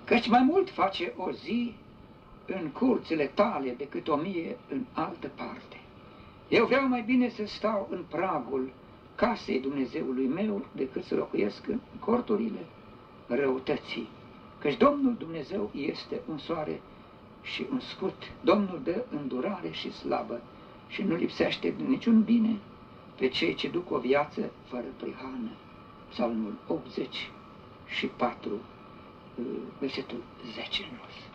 Căci mai mult face o zi în curțile tale decât 1000 în altă parte. Eu vreau mai bine să stau în pragul casei Dumnezeului meu decât să locuiesc în corturile răutății. Căci Domnul Dumnezeu este un soare și un scut. Domnul dă îndurare și slavă și nu lipsește de niciun bine pe cei ce duc o viață fără prihană. Psalmul 84, versetul 10.